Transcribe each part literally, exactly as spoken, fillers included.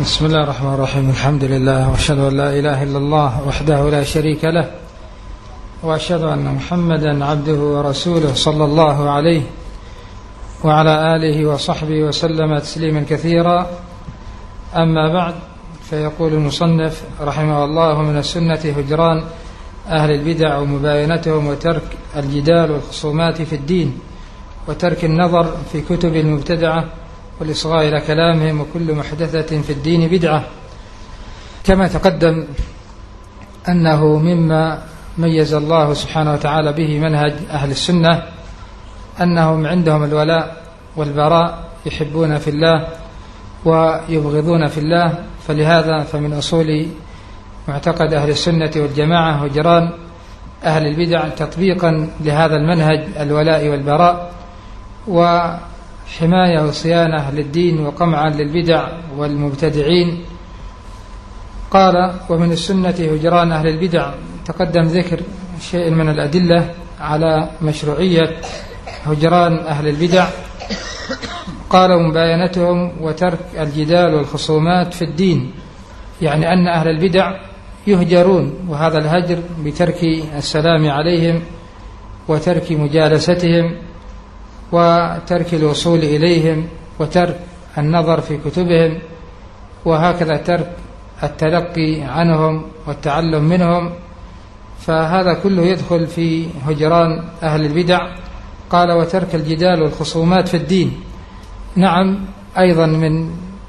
بسم الله الرحمن الرحيم. الحمد لله وأشهد أن لا إله إلا الله وحده لا شريك له، وأشهد أن محمدا عبده ورسوله صلى الله عليه وعلى آله وصحبه وسلم تسليما كثيرا. أما بعد، فيقول المصنف رحمه الله: من السنة هجران أهل البدع ومباينتهم وترك الجدال والخصومات في الدين وترك النظر في كتب المبتدعة والإصغاء إلى كلامهم، وكل محدثة في الدين بدعة. كما تقدم أنه مما ميز الله سبحانه وتعالى به منهج أهل السنة أنهم عندهم الولاء والبراء، يحبون في الله ويبغضون في الله. فلهذا فمن أصول معتقد أهل السنة والجماعة هجران أهل البدع، تطبيقا لهذا المنهج الولاء والبراء، وحماية وصيانة للدين وقمعا للبدع والمبتدعين. قال: ومن السنة هجران أهل البدع. تقدم ذكر شيء من الأدلة على مشروعية هجران أهل البدع. قال: مباينتهم وترك الجدال والخصومات في الدين، يعني أن أهل البدع يهجرون، وهذا الهجر بترك السلام عليهم وترك مجالستهم وترك الوصول إليهم وترك النظر في كتبهم، وهكذا ترك التلقي عنهم والتعلم منهم. فهذا كله يدخل في هجران أهل البدع. قال: وترك الجدال والخصومات في الدين. نعم، أيضا من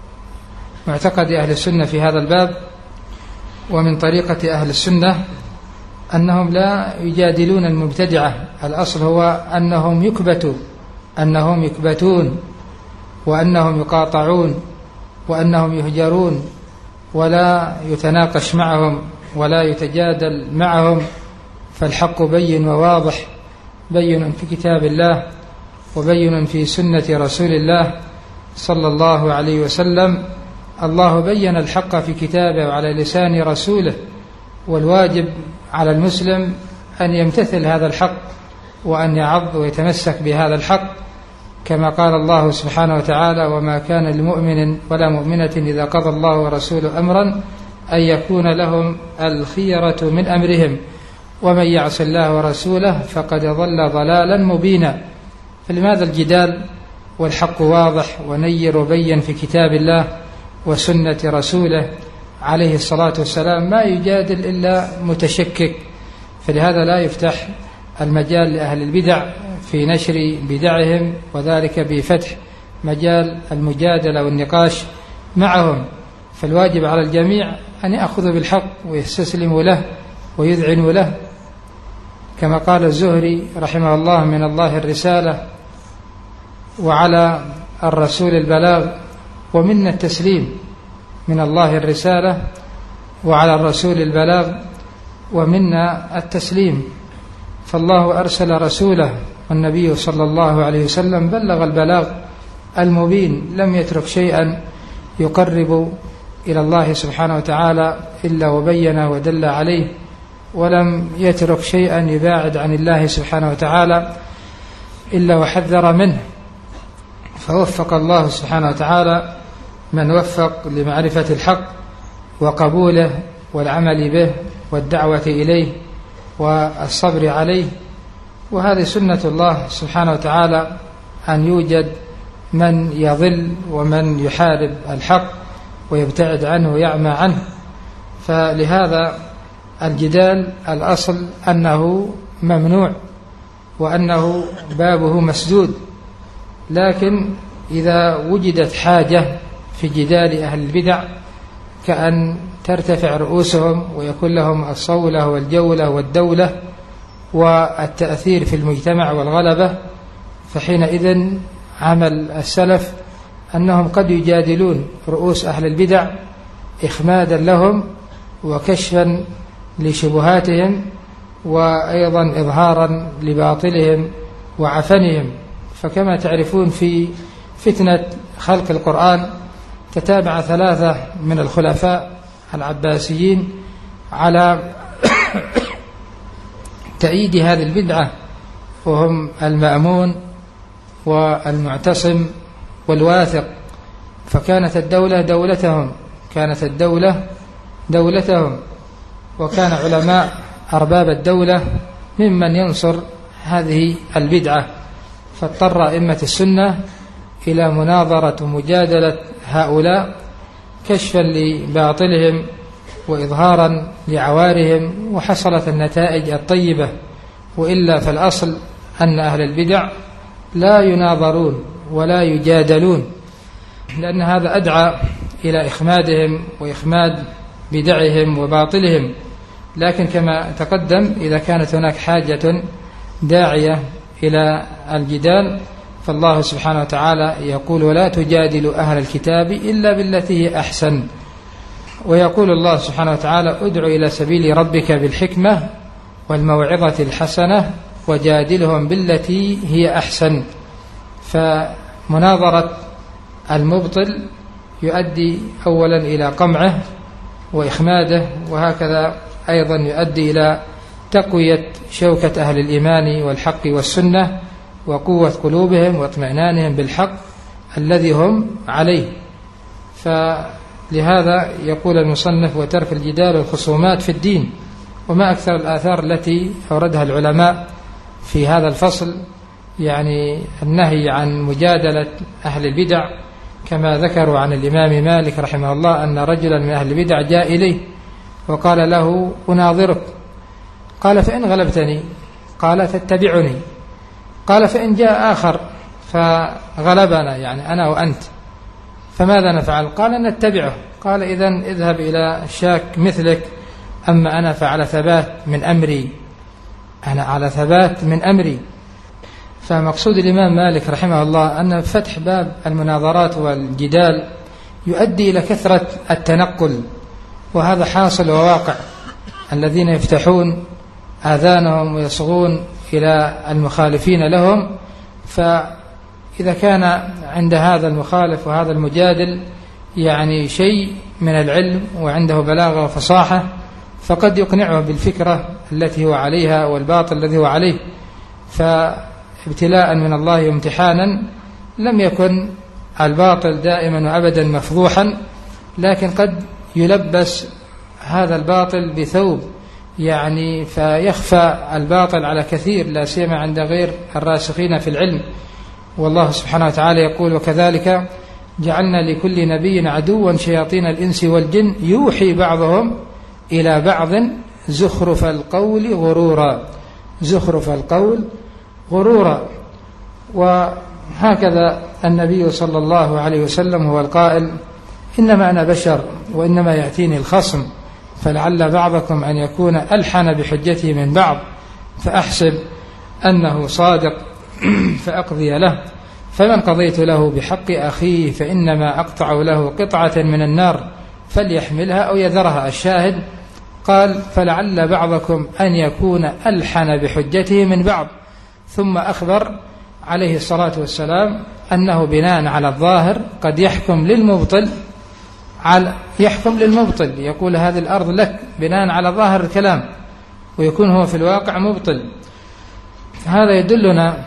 معتقد أهل السنة في هذا الباب ومن طريقة أهل السنة أنهم لا يجادلون المبتدعة. الأصل هو أنهم يكبتوا أنهم يكبتون وأنهم يقاطعون وأنهم يهجرون، ولا يتناقش معهم ولا يتجادل معهم. فالحق بين وواضح، بين في كتاب الله وبين في سنة رسول الله صلى الله عليه وسلم. الله بين الحق في كتابه وعلى لسان رسوله، والواجب على المسلم أن يمتثل هذا الحق وأن يعض ويتمسك بهذا الحق، كما قال الله سبحانه وتعالى: وما كان لمؤمن ولا مؤمنة إذا قضى الله ورسوله أمرا أن يكون لهم الخيرة من أمرهم ومن يعص الله ورسوله فقد ضل ضلالا مبينا. فلماذا الجدال والحق واضح ونير وبين في كتاب الله وسنة رسوله عليه الصلاة والسلام؟ ما يجادل إلا متشكك. فلهذا لا يفتح المجال لأهل البدع في نشر بدعهم، وذلك بفتح مجال المجادلة والنقاش معهم. فالواجب على الجميع أن يأخذوا بالحق ويستسلموا له ويذعنوا له، كما قال الزهري رحمه الله: من الله الرسالة وعلى الرسول البلاغ ومنا التسليم. من الله الرسالة وعلى الرسول البلاغ ومنا التسليم. فالله أرسل رسوله، والنبي صلى الله عليه وسلم بلغ البلاغ المبين، لم يترك شيئا يقرب إلى الله سبحانه وتعالى إلا وبين ودل عليه، ولم يترك شيئا يباعد عن الله سبحانه وتعالى إلا وحذر منه. فوفق الله سبحانه وتعالى من وفق لمعرفة الحق وقبوله والعمل به والدعوة إليه والصبر عليه. وهذه سنة الله سبحانه وتعالى، أن يوجد من يضل ومن يحارب الحق ويبتعد عنه ويعمى عنه. فلهذا الجدال الأصل أنه ممنوع وأنه بابه مسدود. لكن إذا وجدت حاجة في جدال أهل البدع، كأن ترتفع رؤوسهم ويكون لهم الصولة والجولة والدولة والتأثير في المجتمع والغلبة، فحينئذ عمل السلف أنهم قد يجادلون رؤوس أهل البدع إخمادا لهم وكشفا لشبهاتهم، وأيضا إظهارا لباطلهم وعفنهم. فكما تعرفون في فتنة خلق القرآن تتابع ثلاثة من الخلفاء العباسيين على تأييد هذه البدعة، وهم المأمون والمعتصم والواثق. فكانت الدولة دولتهم كانت الدولة دولتهم، وكان علماء أرباب الدولة ممن ينصر هذه البدعة، فاضطر أئمة السنة إلى مناظرة ومجادلة هؤلاء كشفا لباطلهم وإظهارا لعوارهم، وحصلت النتائج الطيبة. وإلا فالأصل أن أهل البدع لا يناظرون ولا يجادلون، لأن هذا أدعى إلى إخمادهم وإخماد بدعهم وباطلهم. لكن كما تقدم إذا كانت هناك حاجة داعية إلى الجدال فالله سبحانه وتعالى يقول: ولا تجادلوا أهل الكتاب إلا بالتي هي أحسن. ويقول الله سبحانه وتعالى: ادع إلى سبيل ربك بالحكمة والموعظة الحسنة وجادلهم بالتي هي أحسن. فمناظرة المبطل يؤدي أولا إلى قمعه وإخماده، وهكذا أيضا يؤدي إلى تقوية شوكة أهل الإيمان والحق والسنة وقوة قلوبهم واطمئنانهم بالحق الذي هم عليه. فلهذا يقول المصنف: وترك الجدال والخصومات في الدين. وما أكثر الآثار التي أوردها العلماء في هذا الفصل، يعني النهي عن مجادلة أهل البدع، كما ذكروا عن الإمام مالك رحمه الله أن رجلا من أهل البدع جاء إليه وقال له: أناظرك. قال: فإن غلبتني. قال: تتبعني. قال: فإن جاء آخر فغلبنا، يعني أنا وأنت، فماذا نفعل؟ قال: نتبعه. قال: إذن اذهب إلى شاك مثلك، أما أنا فعلى ثبات من أمري، أنا على ثبات من أمري. فمقصود الإمام مالك رحمه الله أن فتح باب المناظرات والجدال يؤدي إلى كثرة التنقل، وهذا حاصل وواقع. الذين يفتحون آذانهم ويصغون إلى المخالفين لهم، فإذا كان عند هذا المخالف وهذا المجادل يعني شيء من العلم وعنده بلاغة وفصاحة، فقد يقنعه بالفكرة التي هو عليها والباطل الذي هو عليه. فابتلاء من الله وامتحانا، لم يكن الباطل دائما وأبدا مفضوحا، لكن قد يلبس هذا الباطل بثوب، يعني فيخفى الباطل على كثير، لا سيما عند غير الراسخين في العلم. والله سبحانه وتعالى يقول: وكذلك جعلنا لكل نبي عدوا شياطين الإنس والجن يوحي بعضهم إلى بعض زخرف القول غرورا. زخرف القول غرورا. وهكذا النبي صلى الله عليه وسلم هو القائل: إنما أنا بشر وإنما يأتيني الخصم، فلعل بعضكم أن يكون ألحن بحجته من بعض، فأحسب أنه صادق فأقضي له، فمن قضيت له بحق أخيه فإنما أقطع له قطعة من النار فليحملها أو يذرها. الشاهد قال: فلعل بعضكم أن يكون ألحن بحجته من بعض. ثم أخبر عليه الصلاة والسلام أنه بناء على الظاهر قد يحكم للمبطل على يحكم للمبطل يقول: هذه الأرض لك، بناء على ظاهر الكلام، ويكون هو في الواقع مبطل. هذا يدلنا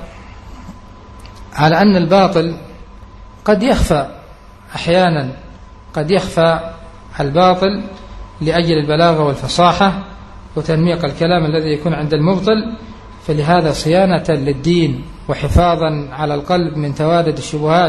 على أن الباطل قد يخفى أحيانا، قد يخفى الباطل لأجل البلاغة والفصاحة وتنميق الكلام الذي يكون عند المبطل. فلهذا صيانة للدين وحفاظا على القلب من توادد الشبهات،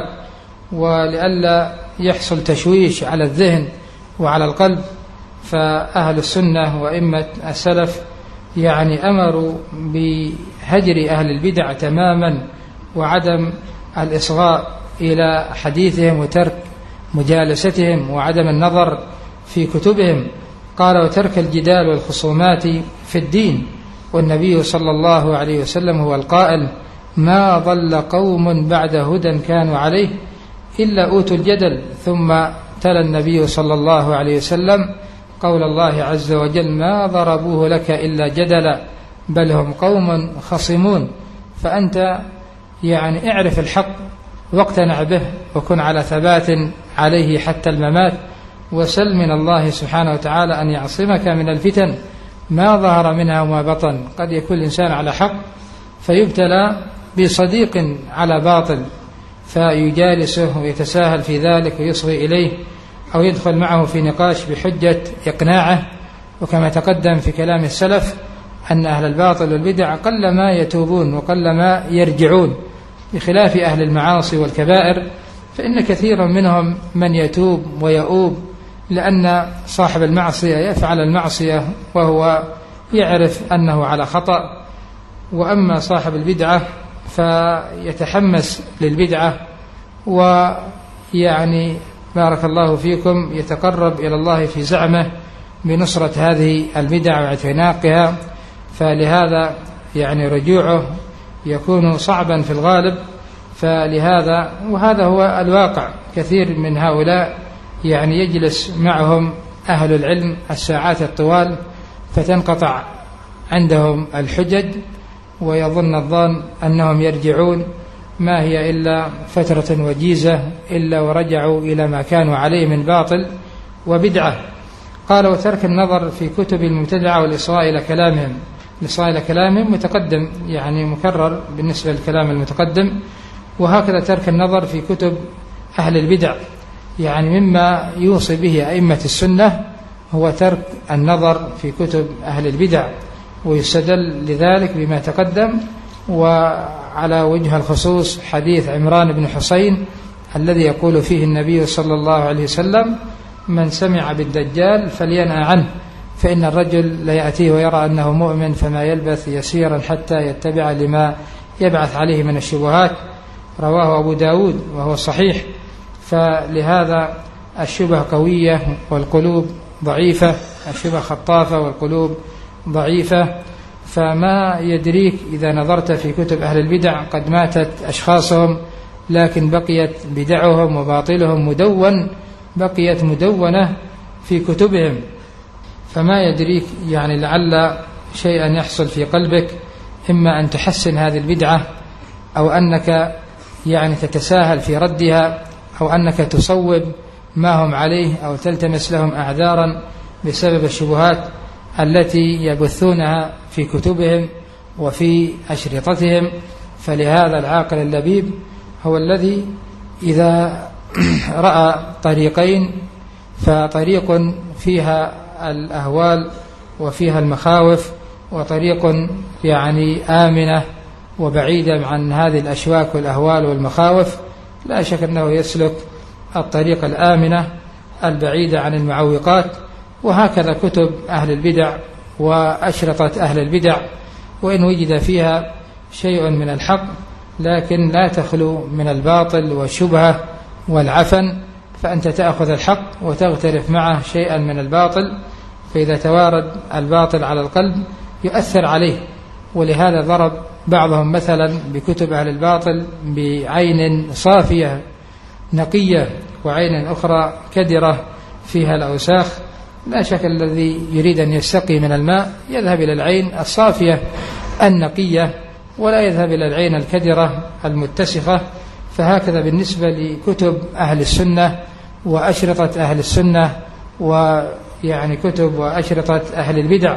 ولئلا يحصل تشويش على الذهن وعلى القلب، فأهل السنة وإمة السلف يعني أمروا بهجر أهل البدع تماما، وعدم الإصغاء إلى حديثهم وترك مجالستهم وعدم النظر في كتبهم. قال: وترك الجدال والخصومات في الدين. والنبي صلى الله عليه وسلم هو القائل: ما ضل قوم بعد هدى كانوا عليه إلا أوتوا الجدل. ثم تلا النبي صلى الله عليه وسلم قول الله عز وجل: ما ضربوه لك إلا جدلا بل هم قوم خصمون. فأنت يعني اعرف الحق واقتنع به، وكن على ثبات عليه حتى الممات، وسل من الله سبحانه وتعالى أن يعصمك من الفتن ما ظهر منها وما بطن. قد يكون الإنسان على حق فيبتلى بصديق على باطل فيجالسه ويتساهل في ذلك ويصغي إليه، أو يدخل معه في نقاش بحجة إقناعه. وكما تقدم في كلام السلف أن أهل الباطل والبدع قلما يتوبون وقلما يرجعون، بخلاف أهل المعاصي والكبائر فإن كثيرا منهم من يتوب ويؤوب، لأن صاحب المعصية يفعل المعصية وهو يعرف أنه على خطأ، وأما صاحب البدعة فيتحمس للبدعة ويعني بارك الله فيكم يتقرب إلى الله في زعمه بنصرة هذه البدع واعتناقها، فلهذا يعني رجوعه يكون صعبا في الغالب. فلهذا وهذا هو الواقع، كثير من هؤلاء يعني يجلس معهم أهل العلم الساعات الطوال فتنقطع عندهم الحجج، ويظن الظن أنهم يرجعون، ما هي إلا فترة وجيزة إلا ورجعوا إلى ما كانوا عليه من باطل وبدعة. قال وترك النظر في كتب المبتدعة والإصغاء إلى كلامهم. الإصغاء إلى كلامهم متقدم يعني مكرر بالنسبة للكلام المتقدم، وهكذا ترك النظر في كتب أهل البدع، يعني مما يوصي به أئمة السنة هو ترك النظر في كتب أهل البدع، ويستدل لذلك بما تقدم. وعلى وجه الخصوص حديث عمران بن حسين الذي يقول فيه النبي صلى الله عليه وسلم من سمع بالدجال فلينأ عنه، فإن الرجل ليأتيه ويرى أنه مؤمن فما يلبث يسيرا حتى يتبع لما يبعث عليه من الشبهات. رواه أبو داود وهو صحيح. فلهذا الشبه قوية والقلوب ضعيفة، الشبه خطافة والقلوب ضعيفة. فما يدريك إذا نظرت في كتب أهل البدع قد ماتت أشخاصهم لكن بقيت بدعهم وباطلهم مدون، بقيت مدونة في كتبهم. فما يدريك يعني لعل شيئا يحصل في قلبك، إما أن تحسن هذه البدعة أو أنك يعني تتساهل في ردها، أو أنك تصوب ما هم عليه أو تلتمس لهم أعذارا بسبب الشبهات التي يبثونها في كتبهم وفي أشرطتهم. فلهذا العاقل اللبيب هو الذي إذا رأى طريقين فطريق فيها الأهوال وفيها المخاوف، وطريق يعني آمنة وبعيدة عن هذه الأشواك والأهوال والمخاوف، لا شك أنه يسلك الطريق الآمنة البعيدة عن المعوقات. وهكذا كتب أهل البدع وأشرطة أهل البدع، وإن وجد فيها شيء من الحق لكن لا تخلو من الباطل والشبهة والعفن، فأنت تأخذ الحق وتغترف معه شيئا من الباطل، فإذا توارد الباطل على القلب يؤثر عليه. ولهذا ضرب بعضهم مثلا بكتب أهل الباطل بعين صافية نقية وعين أخرى كدرة فيها الأوساخ. لا شك الذي يريد أن يستقي من الماء يذهب إلى العين الصافية النقية ولا يذهب إلى العين الكدرة المتسخة. فهكذا بالنسبة لكتب أهل السنة وأشرطة أهل السنة ويعني كتب وأشرطة أهل البدع.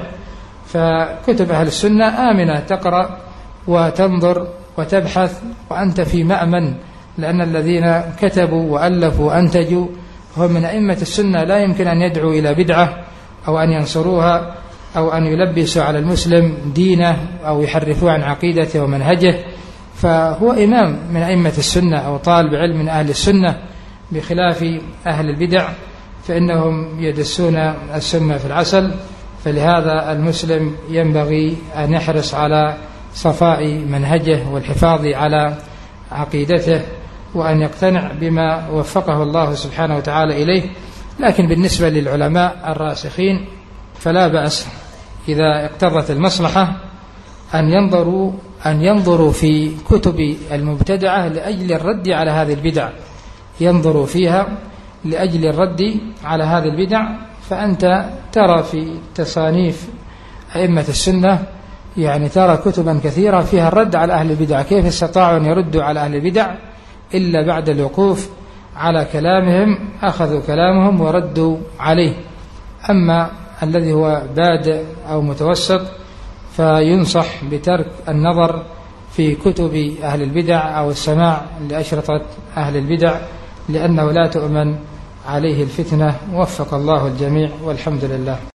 فكتب أهل السنة آمنة، تقرأ وتنظر وتبحث وأنت في مأمن، لأن الذين كتبوا وألفوا وأنتجوا هم من أئمة السنة، لا يمكن أن يدعوا إلى بدعة أو أن ينصروها أو أن يلبسوا على المسلم دينه أو يحرفوا عن عقيدته ومنهجه. فهو إمام من أئمة السنة أو طالب علم من أهل السنة، بخلاف أهل البدع فإنهم يدسون السم في العسل. فلهذا المسلم ينبغي أن يحرص على صفاء منهجه والحفاظ على عقيدته، وأن يقتنع بما وفقه الله سبحانه وتعالى إليه. لكن بالنسبة للعلماء الراسخين فلا بأس إذا اقتضت المصلحة أن ينظروا أن ينظروا في كتب المبتدعة لأجل الرد على هذه البدع، ينظروا فيها لأجل الرد على هذه البدع. فأنت ترى في تصانيف أئمة السنة يعني ترى كتبا كثيرة فيها الرد على أهل البدع، كيف استطاعوا أن يردوا على أهل البدع إلا بعد الوقوف على كلامهم، أخذوا كلامهم وردوا عليه. أما الذي هو بادئ أو متوسط فينصح بترك النظر في كتب أهل البدع أو السماع لأشرطة أهل البدع، لأنه لا تؤمن عليه الفتنة. وفق الله الجميع والحمد لله.